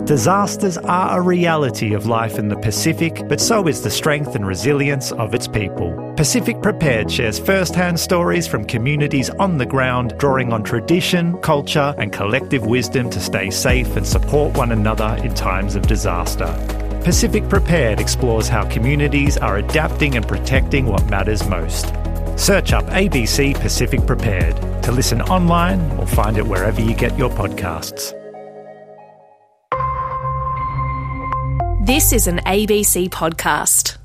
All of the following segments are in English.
Disasters are a reality of life in the Pacific, but so is the strength and resilience of its people. Pacific Prepared shares first-hand stories from communities on the ground, drawing on tradition, culture, and collective wisdom to stay safe and support one another in times of disaster. Pacific Prepared explores how communities are adapting and protecting what matters most. Search up ABC Pacific Prepared to listen online or find it wherever you get your podcasts. This is an ABC podcast.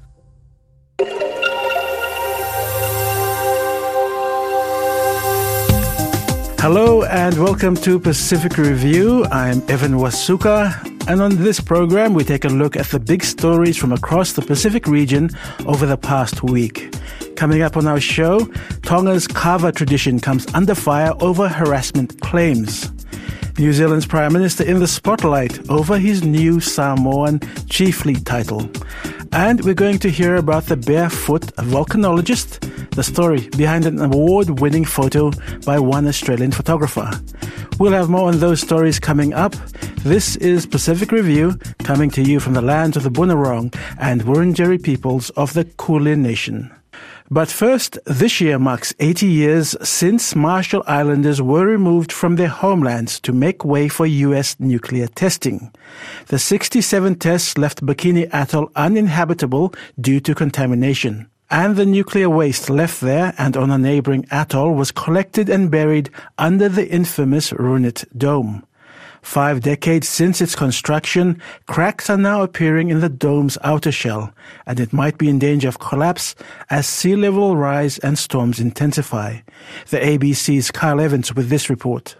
Hello and welcome to Pacific Review. I'm Evan Wasuka, and on this program we take a look at the big stories from across the Pacific region over the past week. Coming up on our show, Tonga's kava tradition comes under fire over harassment claims. New Zealand's Prime Minister in the spotlight over his new Samoan chief lead title. And we're going to hear about the barefoot volcanologist, the story behind an award-winning photo by one Australian photographer. We'll have more on those stories coming up. This is Pacific Review, coming to you from the lands of the Bunurong and Wurundjeri peoples of the Kulin Nation. But first, this year marks 80 years since Marshall Islanders were removed from their homelands to make way for U.S. nuclear testing. The 67 tests left Bikini Atoll uninhabitable due to contamination. And the nuclear waste left there and on a neighboring atoll was collected and buried under the infamous Runit Dome. 5 decades since its construction, cracks are now appearing in the dome's outer shell, and it might be in danger of collapse as sea level rise and storms intensify. The ABC's Kyle Evans with this report.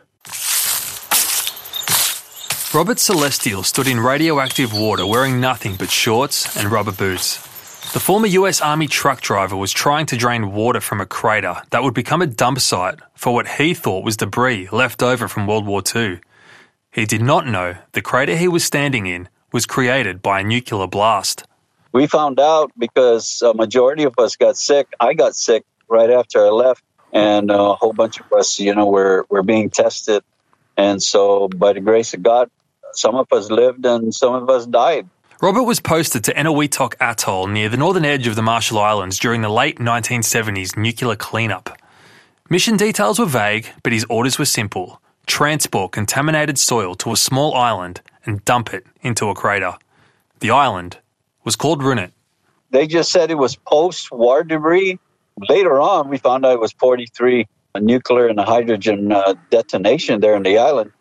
Robert Celestial stood in radioactive water wearing nothing but shorts and rubber boots. The former US Army truck driver was trying to drain water from a crater that would become a dump site for what he thought was debris left over from World War II. He did not know the crater he was standing in was created by a nuclear blast. We found out because a majority of us got sick. I got sick right after I left, and a whole bunch of us, were being tested. And so by the grace of God, some of us lived and some of us died. Robert was posted to Eniwetok Atoll near the northern edge of the Marshall Islands during the late 1970s nuclear cleanup. Mission details were vague, but his orders were simple. Transport contaminated soil to a small island and dump it into a crater. The island was called Runit. They just said it was post-war debris. Later on, we found out it was 43 nuclear and hydrogen detonation there in the island.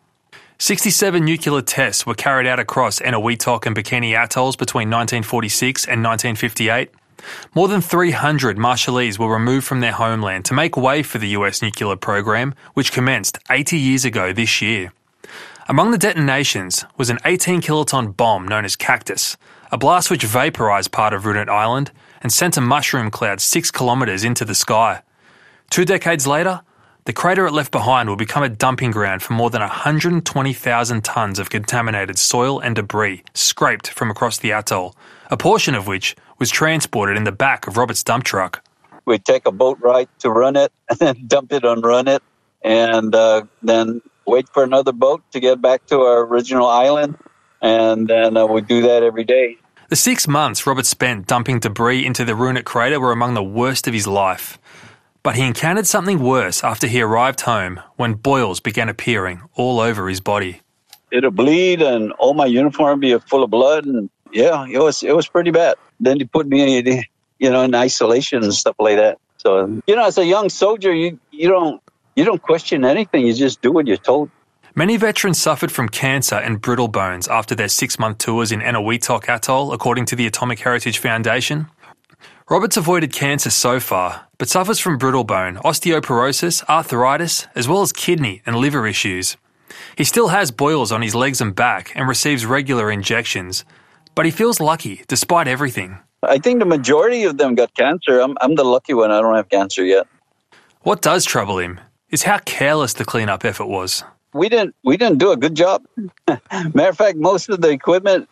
67 nuclear tests were carried out across Eniwetok and Bikini Atolls between 1946 and 1958. More than 300 Marshallese were removed from their homeland to make way for the US nuclear program, which commenced 80 years ago this year. Among the detonations was an 18-kiloton bomb known as Cactus, a blast which vaporized part of Runit Island and sent a mushroom cloud 6 kilometers into the sky. 2 decades later, the crater it left behind will become a dumping ground for more than 120,000 tons of contaminated soil and debris scraped from across the atoll, a portion of which was transported in the back of Robert's dump truck. We'd take a boat ride to Runit and then dump it on Runit and then wait for another boat to get back to our original island, and then we'd do that every day. The 6 months Robert spent dumping debris into the Runit crater were among the worst of his life. But he encountered something worse after he arrived home when boils began appearing all over his body. It'll bleed and all my uniform be full of blood, and yeah, it was pretty bad. Then they put me in isolation and stuff like that. So, as a young soldier, you don't question anything. You just do what you're told. Many veterans suffered from cancer and brittle bones after their 6-month tours in Eniwetok Atoll, according to the Atomic Heritage Foundation. Robert's avoided cancer so far, but suffers from brittle bone, osteoporosis, arthritis, as well as kidney and liver issues. He still has boils on his legs and back and receives regular injections, but he feels lucky despite everything. I think the majority of them got cancer. I'm the lucky one. I don't have cancer yet. What does trouble him is how careless the cleanup effort was. We didn't do a good job. Matter of fact, most of the equipment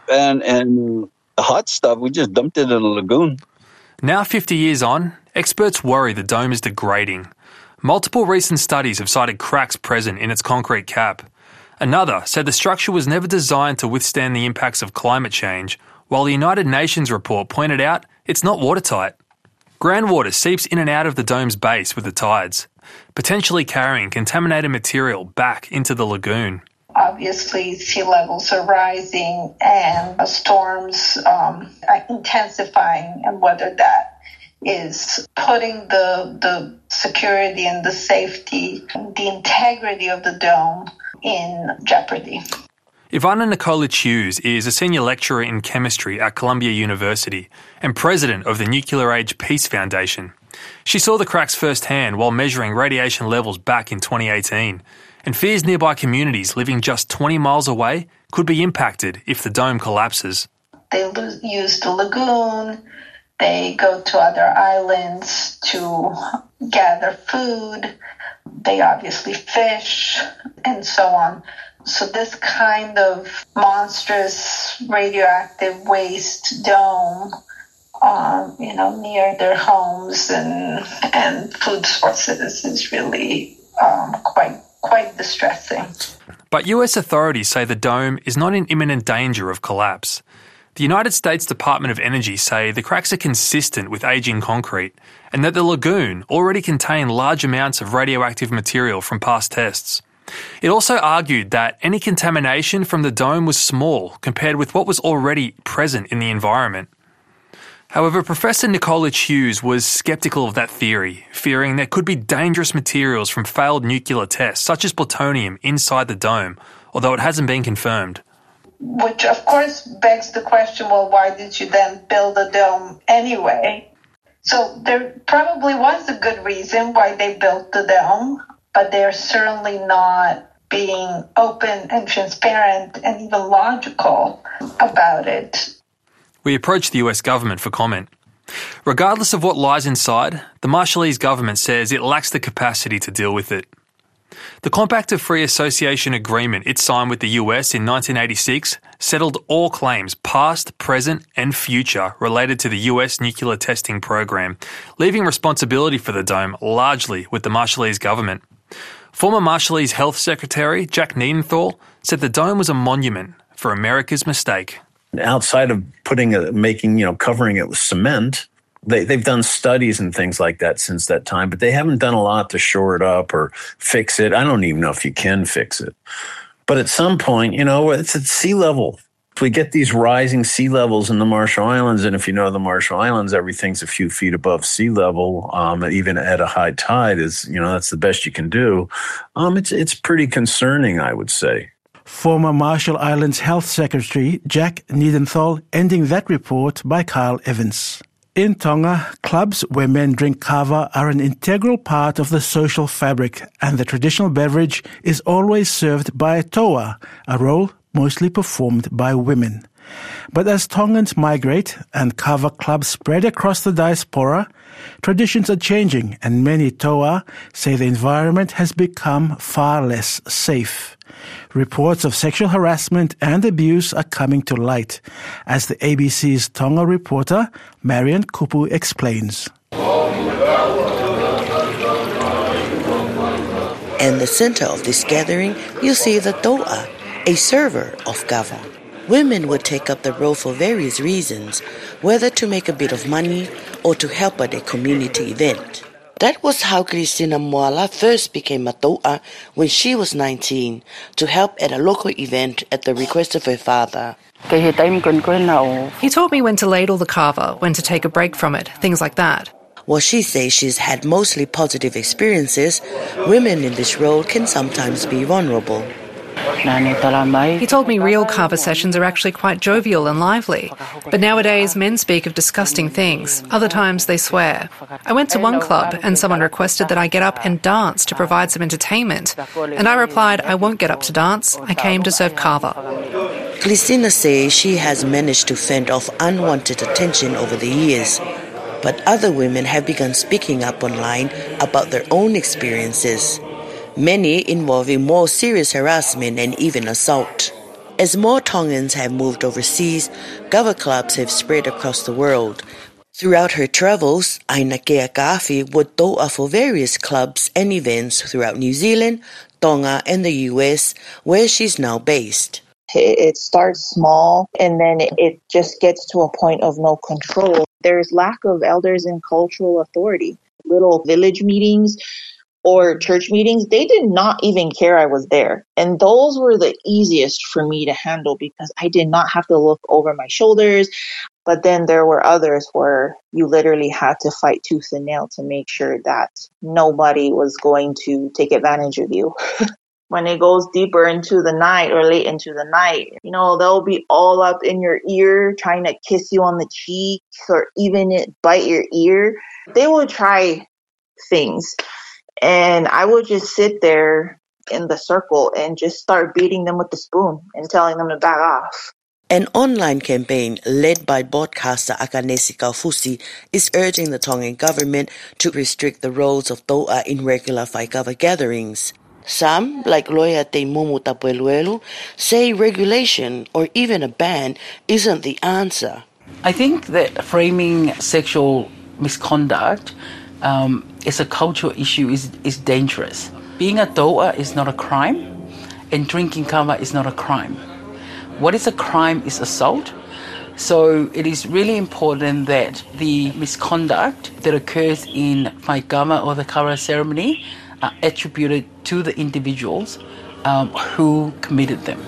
and the hot stuff, we just dumped it in a lagoon. Now 50 years on, experts worry the dome is degrading. Multiple recent studies have cited cracks present in its concrete cap. Another said the structure was never designed to withstand the impacts of climate change, while the United Nations report pointed out it's not watertight. Groundwater seeps in and out of the dome's base with the tides, potentially carrying contaminated material back into the lagoon. Obviously, sea levels are rising and storms are intensifying, and whether that is putting the security and the safety, the integrity of the dome in jeopardy. Ivana Nikolic-Hughes is a senior lecturer in chemistry at Columbia University and president of the Nuclear Age Peace Foundation. She saw the cracks firsthand while measuring radiation levels back in 2018 and fears nearby communities living just 20 miles away could be impacted if the dome collapses. They use the lagoon, they go to other islands to gather food, they obviously fish, and so on. So this kind of monstrous radioactive waste dome, near their homes and food sources is really quite distressing. But US authorities say the dome is not in imminent danger of collapse. The United States Department of Energy say the cracks are consistent with aging concrete and that the lagoon already contained large amounts of radioactive material from past tests. It also argued that any contamination from the dome was small compared with what was already present in the environment. However, Professor Nikolic-Hughes was sceptical of that theory, fearing there could be dangerous materials from failed nuclear tests, such as plutonium, inside the dome, although it hasn't been confirmed. Which, of course, begs the question, well, why did you then build a dome anyway? So there probably was a good reason why they built the dome, but they're certainly not being open and transparent and even logical about it. We approached the US government for comment. Regardless of what lies inside, the Marshallese government says it lacks the capacity to deal with it. The Compact of Free Association Agreement it signed with the US in 1986 settled all claims, past, present and future, related to the US nuclear testing program, leaving responsibility for the dome largely with the Marshallese government. Former Marshallese Health Secretary Jack Niedenthal said the dome was a monument for America's mistake. Outside of covering it with cement, they've done studies and things like that since that time, but they haven't done a lot to shore it up or fix it. I don't even know if you can fix it. But at some point, it's at sea level. We get these rising sea levels in the Marshall Islands, and if you know the Marshall Islands, everything's a few feet above sea level, even at a high tide that's the best you can do. It's pretty concerning, I would say. Former Marshall Islands Health Secretary Jack Niedenthal ending that report by Carl Evans. In Tonga, clubs where men drink kava are an integral part of the social fabric, and the traditional beverage is always served by a toa, a role mostly performed by women. But as Tongans migrate and kava clubs spread across the diaspora, traditions are changing, and many toa say the environment has become far less safe. Reports of sexual harassment and abuse are coming to light, as the ABC's Tonga reporter Marian Kupu explains. In the center of this gathering, you see the toa, a server of kava. Women would take up the role for various reasons, whether to make a bit of money or to help at a community event. That was how Christina Moala first became a toa when she was 19, to help at a local event at the request of her father. He taught me when to ladle the kava, when to take a break from it, things like that. While she says she's had mostly positive experiences, women in this role can sometimes be vulnerable. He told me real kava sessions are actually quite jovial and lively. But nowadays, men speak of disgusting things. Other times, they swear. I went to one club and someone requested that I get up and dance to provide some entertainment. And I replied, I won't get up to dance. I came to serve kava. Christina says she has managed to fend off unwanted attention over the years. But other women have begun speaking up online about their own experiences, many involving more serious harassment and even assault. As more Tongans have moved overseas, kava clubs have spread across the world. Throughout her travels, Aina Keaka'awhi would to'a for various clubs and events throughout New Zealand, Tonga and the US, where she's now based. It starts small and then it just gets to a point of no control. There's lack of elders and cultural authority. Little village meetings or church meetings, they did not even care I was there. And those were the easiest for me to handle because I did not have to look over my shoulders. But then there were others where you literally had to fight tooth and nail to make sure that nobody was going to take advantage of you. When it goes deeper into the night or late into the night, they'll be all up in your ear trying to kiss you on the cheek or even bite your ear. They will try things. And I would just sit there in the circle and just start beating them with the spoon and telling them to back off. An online campaign led by broadcaster Akanesi Kaufusi is urging the Tongan government to restrict the roles of to'a in regular whaikawa gatherings. Some, like lawyer Te Mumu Tapueluelu, say regulation or even a ban isn't the answer. I think that framing sexual misconduct as a cultural issue is dangerous. Being a to'a is not a crime, and drinking kava is not a crime. What is a crime is assault. So it is really important that the misconduct that occurs in whaikawa or the kara ceremony are attributed to the individuals who committed them.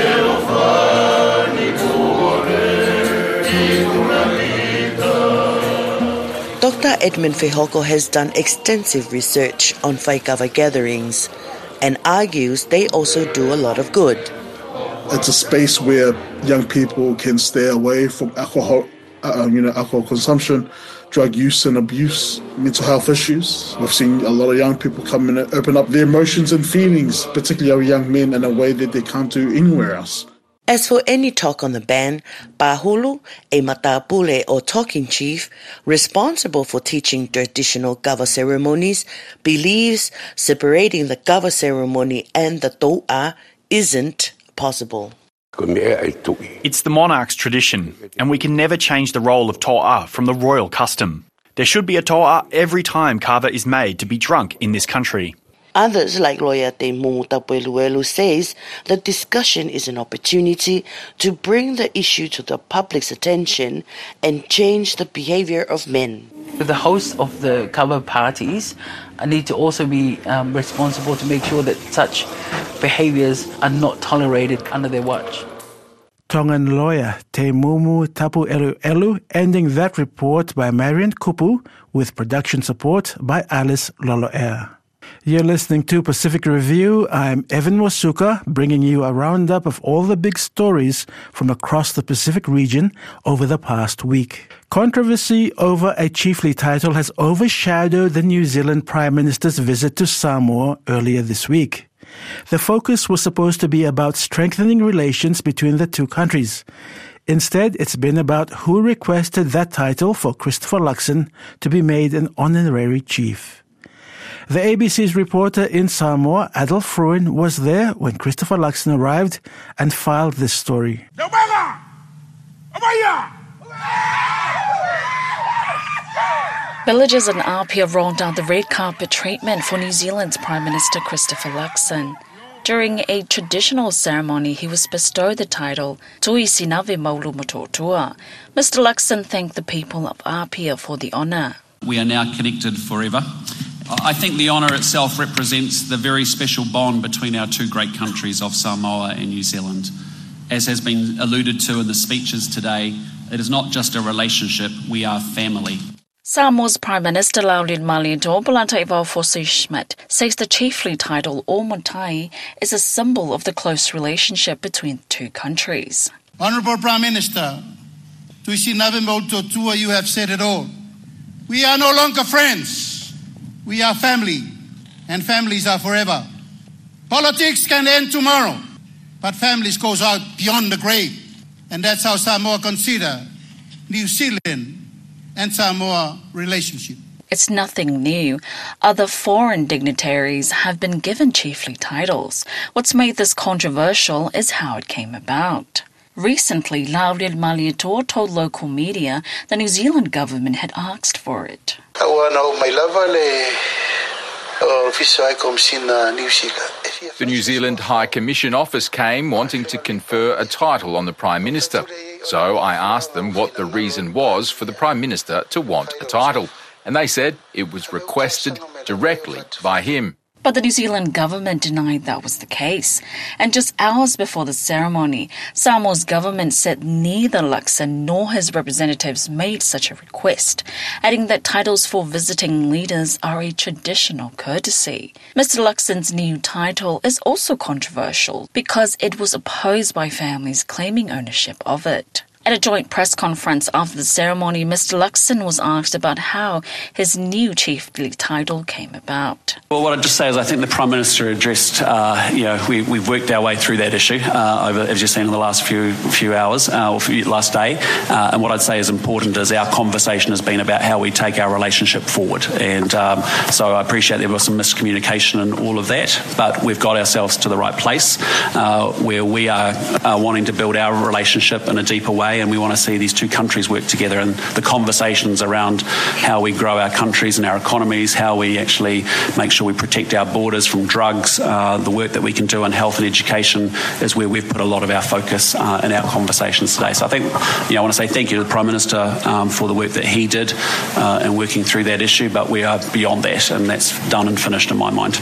Dr. Edmund Fehoko has done extensive research on whaikawa gatherings and argues they also do a lot of good. It's a space where young people can stay away from alcohol consumption, drug use and abuse, mental health issues. We've seen a lot of young people come in and open up their emotions and feelings, particularly our young men, in a way that they can't do anywhere else. As for any talk on the ban, Pahulu, a matapule or talking chief responsible for teaching traditional kava ceremonies, believes separating the kava ceremony and the to'a isn't possible. It's the monarch's tradition, and we can never change the role of to'a from the royal custom. There should be a to'a every time kava is made to be drunk in this country. Others, like lawyer Te Mumu Tapueluelu, says the discussion is an opportunity to bring the issue to the public's attention and change the behavior of men. The hosts of the kava parties need to also be responsible to make sure that such behaviors are not tolerated under their watch. Tongan lawyer Te Mumu Tapueluelu, ending that report by Marian Kupu with production support by Alice Lolo'ea. You're listening to Pacific Review. I'm Evan Wasuka, bringing you a roundup of all the big stories from across the Pacific region over the past week. Controversy over a chiefly title has overshadowed the New Zealand Prime Minister's visit to Samoa earlier this week. The focus was supposed to be about strengthening relations between the two countries. Instead, it's been about who requested that title for Christopher Luxon to be made an honorary chief. The ABC's reporter in Samoa, Adel Fruin, was there when Christopher Luxon arrived and filed this story. Villagers in Apia rolled out the red carpet treatment for New Zealand's Prime Minister Christopher Luxon. During a traditional ceremony, he was bestowed the title Tui Sinave Maulu Mototua. Mr. Luxon thanked the people of Apia for the honour. We are now connected forever. I think the honour itself represents the very special bond between our two great countries of Samoa and New Zealand. As has been alluded to in the speeches today, it is not just a relationship, we are family. Samoa's Prime Minister Laurent Malietoa Balatai Schmidt says the chiefly title o Motai is a symbol of the close relationship between the two countries. Honourable Prime Minister, Tuisi Navimbo Totua, you have said it all. We are no longer friends. We are family, and families are forever. Politics can end tomorrow, but families goes out beyond the grave. And that's how Samoa consider New Zealand and Samoa relationship. It's nothing new. Other foreign dignitaries have been given chiefly titles. What's made this controversial is how it came about. Recently, Laurel Malietoa told local media the New Zealand government had asked for it. The New Zealand High Commission office came wanting to confer a title on the Prime Minister. So I asked them what the reason was for the Prime Minister to want a title. And they said it was requested directly by him. But the New Zealand government denied that was the case. And just hours before the ceremony, Samoa's government said neither Luxon nor his representatives made such a request, adding that titles for visiting leaders are a traditional courtesy. Mr. Luxon's new title is also controversial because it was opposed by families claiming ownership of it. At a joint press conference after the ceremony, Mr. Luxon was asked about how his new chiefly title came about. Well, what I'd just say is I think the Prime Minister addressed, we've worked our way through that issue over, as you've seen in the last few hours, last day. And what I'd say is important is our conversation has been about how we take our relationship forward. And so I appreciate there was some miscommunication and all of that, but we've got ourselves to the right place where we are wanting to build our relationship in a deeper way, and we want to see these two countries work together, and the conversations around how we grow our countries and our economies, how we actually make sure we protect our borders from drugs, the work that we can do in health and education is where we've put a lot of our focus in our conversations today. So I think, I want to say thank you to the Prime Minister for the work that he did in working through that issue, but we are beyond that, and that's done and finished in my mind.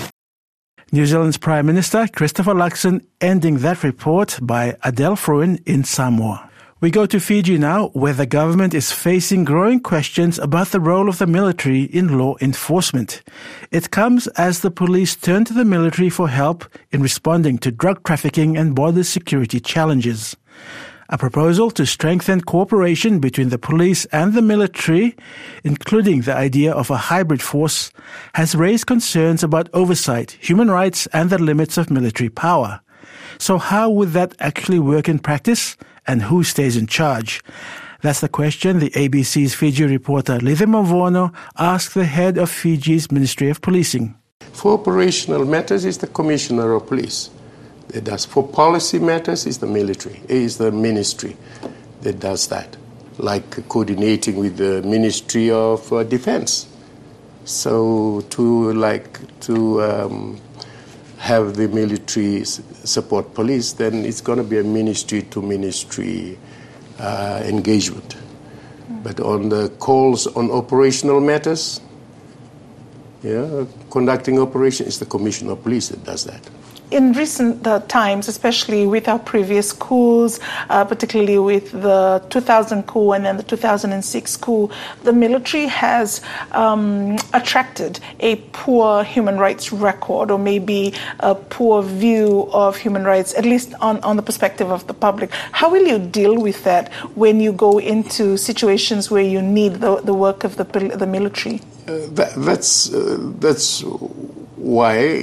New Zealand's Prime Minister Christopher Luxon ending that report by Adele Fruin in Samoa. We go to Fiji now, where the government is facing growing questions about the role of the military in law enforcement. It comes as the police turn to the military for help in responding to drug trafficking and border security challenges. A proposal to strengthen cooperation between the police and the military, including the idea of a hybrid force, has raised concerns about oversight, human rights, and the limits of military power. So how would that actually work in practice? And who stays in charge? That's the question the ABC's Fiji reporter Lithe Mavono asked the head of Fiji's Ministry of Policing. For operational matters, it's the Commissioner of Police that does. For policy matters, it's the military, it's the ministry that does that, like coordinating with the Ministry of Defense. So to have the military support police, then it's going to be a ministry-to-ministry engagement. But on the calls on operational matters, conducting operation, it's the Commissioner of Police that does that. In recent times, especially with our previous coups, particularly with the 2000 coup and then the 2006 coup, the military has attracted a poor human rights record, or maybe a poor view of human rights, at least on the perspective of the public. How will you deal with that when you go into situations where you need the work of the military? That's why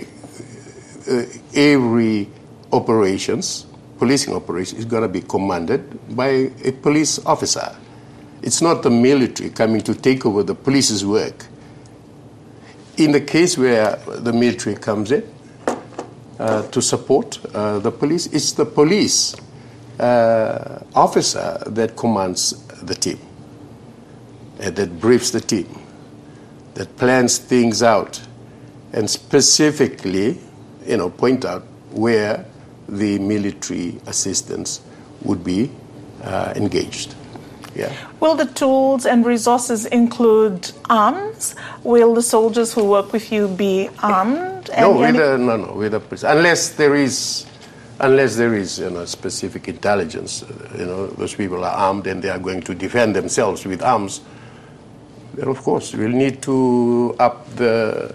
every policing operation is going to be commanded by a police officer. It's not the military coming to take over the police's work. In the case where the military comes in to support the police, it's the police officer that commands the team, and that briefs the team, that plans things out, and specifically point out where the military assistance would be engaged. Yeah. Will the tools and resources include arms? Will the soldiers who work with you be armed? Unless there is specific intelligence, those people are armed and they are going to defend themselves with arms, then of course we'll need to up the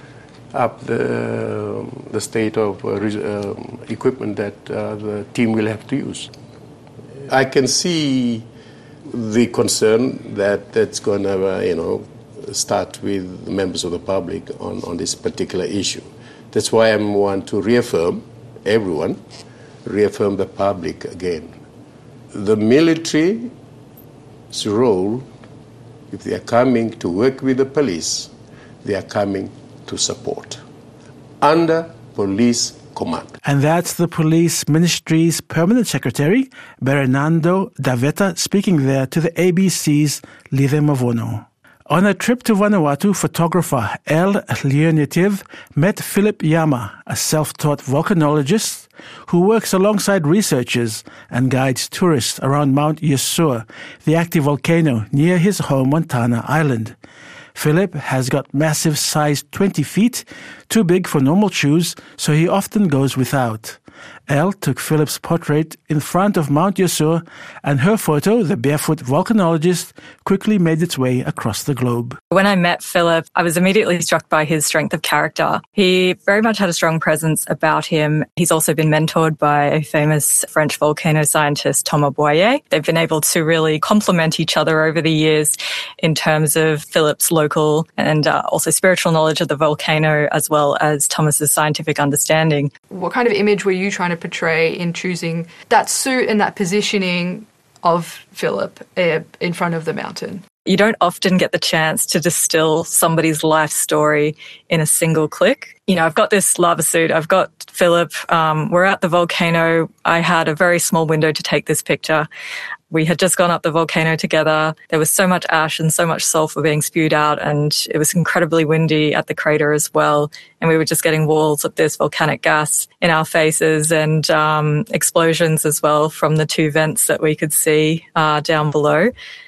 state of equipment that the team will have to use. I can see the concern that's going to, start with members of the public on this particular issue. That's why I want to reaffirm the public again. The military's role, if they are coming to work with the police, they are coming to support under police command. And that's the Police Ministry's Permanent Secretary, Bernardo Daveta, speaking there to the ABC's Lide Mavono. On a trip to Vanuatu, photographer El Leonative met Philip Yama, a self-taught volcanologist who works alongside researchers and guides tourists around Mount Yasur, the active volcano near his home on Tana Island. Philip has got massive size 20 feet, too big for normal shoes, so he often goes without. Elle took Philip's portrait in front of Mount Yasur, and her photo, the barefoot volcanologist, quickly made its way across the globe. When I met Philip, I was immediately struck by his strength of character. He very much had a strong presence about him. He's also been mentored by a famous French volcano scientist, Thomas Boyer. They've been able to really complement each other over the years in terms of Philip's local and also spiritual knowledge of the volcano, as well as Thomas's scientific understanding. What kind of image were you trying to portray in choosing that suit and that positioning of Philip in front of the mountain? You don't often get the chance to distill somebody's life story in a single click. You know, I've got this lava suit, I've got Philip, we're at the volcano. I had a very small window to take this picture. We had just gone up the volcano together. There was so much ash and so much sulfur being spewed out, and it was incredibly windy at the crater as well. And we were just getting walls of this volcanic gas in our faces and explosions as well from the two vents that we could see down below.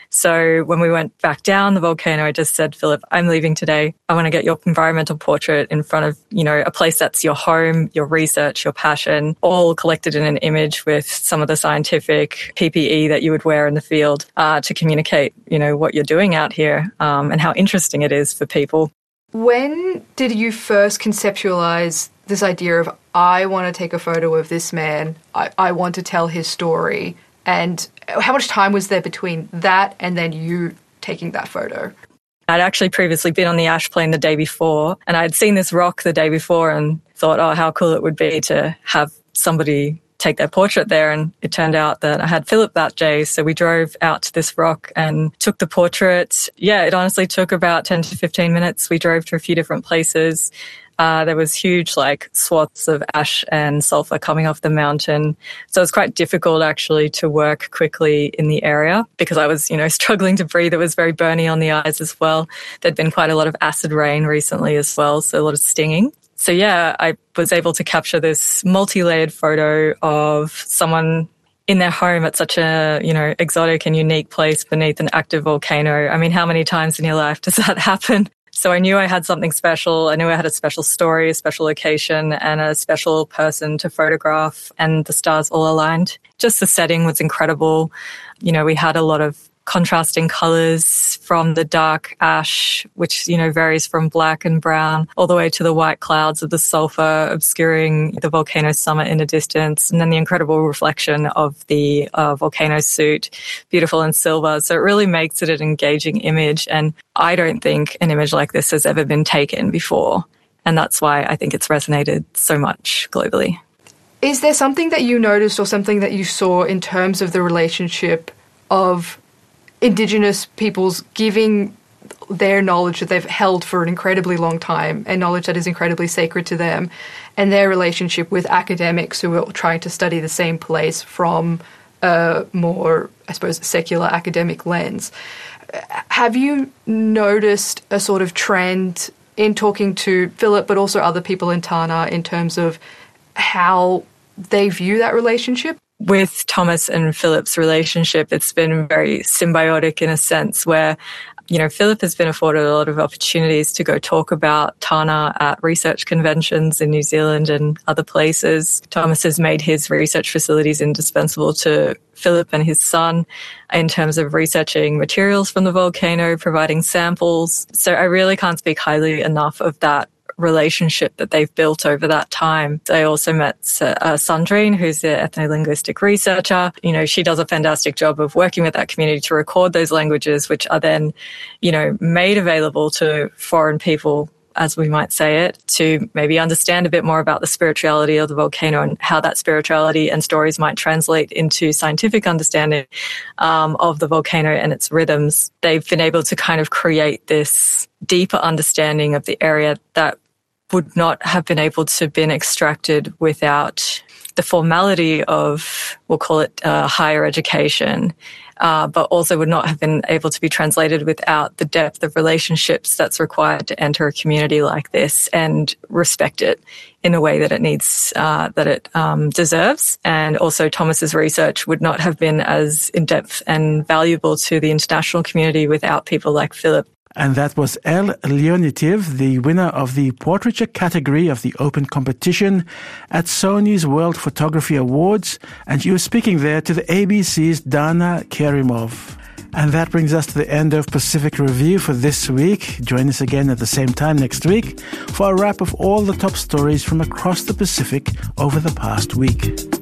So when we went back down the volcano, I just said, Philip, I'm leaving today. I want to get your environmental portrait in front of, you know, a place that's your home, your research, your passion, all collected in an image with some of the scientific PPE that you would wear in the field to communicate, you know, what you're doing out here and how interesting it is for people. When did you first conceptualize this idea of, I want to take a photo of this man, I want to tell his story? And how much time was there between that and then you taking that photo? I'd actually previously been on the ash plain the day before, and I'd seen this rock the day before and thought, oh, how cool it would be to have somebody take their portrait there. And it turned out that I had Philip that day. So we drove out to this rock and took the portrait. Yeah, it honestly took about 10 to 15 minutes. We drove to a few different places. There was huge swaths of ash and sulfur coming off the mountain. So it was quite difficult actually to work quickly in the area because I was, struggling to breathe. It was very burny on the eyes as well. There'd been quite a lot of acid rain recently as well, so a lot of stinging. So yeah, I was able to capture this multi-layered photo of someone in their home at such a, exotic and unique place beneath an active volcano. I mean, how many times in your life does that happen? So I knew I had something special. I knew I had a special story, a special location, and a special person to photograph, and the stars all aligned. Just the setting was incredible. We had a lot of contrasting colours from the dark ash, which, varies from black and brown, all the way to the white clouds of the sulphur obscuring the volcano summit in the distance, and then the incredible reflection of the volcano suit, beautiful in silver. So it really makes it an engaging image, and I don't think an image like this has ever been taken before, and that's why I think it's resonated so much globally. Is there something that you noticed or something that you saw in terms of the relationship of Indigenous peoples giving their knowledge that they've held for an incredibly long time and knowledge that is incredibly sacred to them, and their relationship with academics who are trying to study the same place from a more, I suppose, secular academic lens? Have you noticed a sort of trend in talking to Philip but also other people in Tana in terms of how they view that relationship? With Thomas and Philip's relationship, it's been very symbiotic in a sense where, Philip has been afforded a lot of opportunities to go talk about Tana at research conventions in New Zealand and other places. Thomas has made his research facilities indispensable to Philip and his son in terms of researching materials from the volcano, providing samples. So I really can't speak highly enough of that relationship that they've built over that time. I also met Sandrine, who's the ethno-linguistic researcher. She does a fantastic job of working with that community to record those languages, which are then, made available to foreign people, as we might say it, to maybe understand a bit more about the spirituality of the volcano and how that spirituality and stories might translate into scientific understanding of the volcano and its rhythms. They've been able to kind of create this deeper understanding of the area that would not have been able to been extracted without the formality of, we'll call it higher education, but also would not have been able to be translated without the depth of relationships that's required to enter a community like this and respect it in a way that it needs, that it deserves. And also Thomas's research would not have been as in-depth and valuable to the international community without people like Philip. And that was Elle Leonitiev, the winner of the portraiture category of the open competition at Sony's World Photography Awards. And she was speaking there to the ABC's Dana Kerimov. And that brings us to the end of Pacific Review for this week. Join us again at the same time next week for a wrap of all the top stories from across the Pacific over the past week.